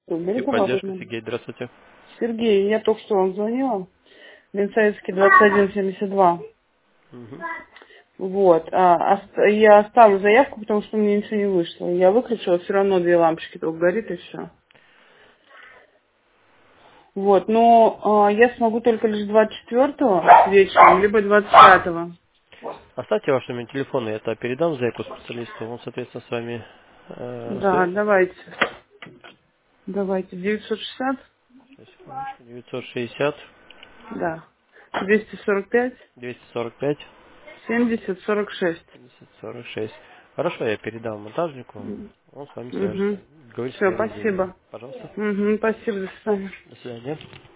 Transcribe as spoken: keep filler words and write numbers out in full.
Бери бумагу. Техподдержка, Сергей, здравствуйте. Сергей, я только что вам звонила. Ленсаевский двадцать один семьдесят два. Мгм. Вот. А, ост- я оставлю заявку, потому что мне ничего не вышло. Я выключила, все равно две лампочки только горит и все. Вот. Но а, я смогу только лишь двадцать четвёртого вечером, либо двадцать пятого. Оставьте ваши номер телефона, я это передам заявку специалисту, он, соответственно, с вами э, Да, свяжется. давайте. Давайте. девятьсот шестьдесят. Сейчас, секундочку. девятьсот шестьдесят, Да. двести сорок пять. двести сорок пять, семьдесят сорок шесть. семьдесят сорок шесть. Хорошо, я передам монтажнику, он с вами Угу. свяжется. Говорит в Все, первый день. спасибо. Пожалуйста. Угу, спасибо, до свидания. До свидания.